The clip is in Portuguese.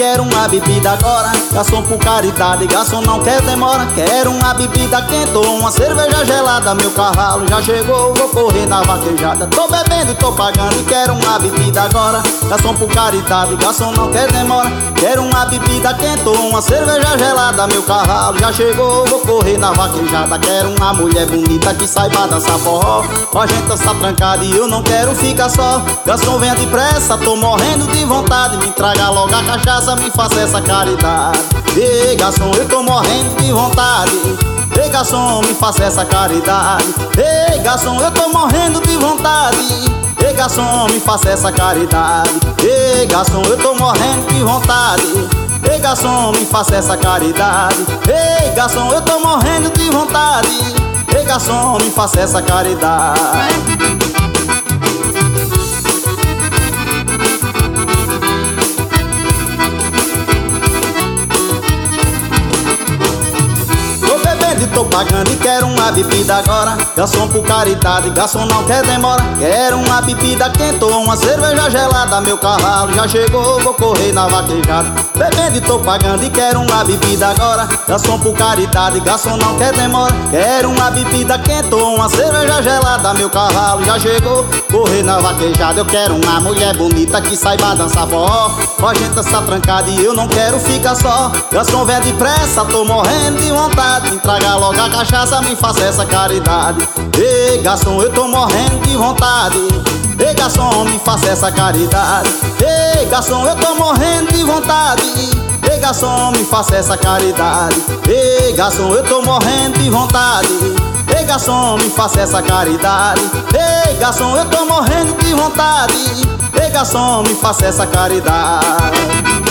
quero uma bebida agora. Garçom, por caridade, garçom, não quer demora. Quero uma bebida quente ou uma cerveja gelada. Meu cavalo já chegou, vou correr na vaquejada. Tô bebendo, tô pagando e quero uma bebida agora. Garçom, por caridade, garçom, não quer demora. Quero uma bebida quente ou uma cerveja gelada. Meu cavalo já chegou, vou correr na vaquejada. Quero uma mulher bonita que saiba dançar forró. A gente tá trancada e eu não quero ficar só. Garçom, venha depressa, tô morrendo de vontade. Me traga logo a cachaça, me faça essa caridade. Ei, garçom, eu tô morrendo de vontade. Ei, garçom, me faça essa caridade. Ei, garçom, eu tô morrendo de vontade. Ei, garçom, me faça essa caridade. Ei, garçom, eu tô morrendo de vontade. Ei, garçom, me faça essa caridade. Ei, garçom, eu tô morrendo de vontade. Ei, garçom, me faça essa caridade. Tô pagando e quero uma bebida agora. Garçom, por caridade, garçom, não quer demora. Quero uma bebida quente ou uma cerveja gelada. Meu cavalo já chegou, vou correr na vaquejada. Bebendo e tô pagando e quero uma bebida agora. Garçom, por caridade, garçom, não quer demora. Quero uma bebida quente ou uma cerveja gelada. Meu cavalo já chegou, correr na vaquejada. Eu quero uma mulher bonita que saiba dançar forró. A gente tá trancada e eu não quero ficar só. Garçom, venha depressa, tô morrendo de vontade. Me traga logo a cachaça, me faça essa caridade. Ei, garçom, eu tô morrendo de vontade. Ei, garçom, me faça essa caridade. Ei, garçom, eu tô morrendo de vontade. Ei, garçom, me faça essa caridade. Ei, garçom, eu tô morrendo de vontade. Ei, garçom, me faça essa caridade. Ei, garçom, eu tô morrendo de vontade. Ei, garçom, me faça essa caridade.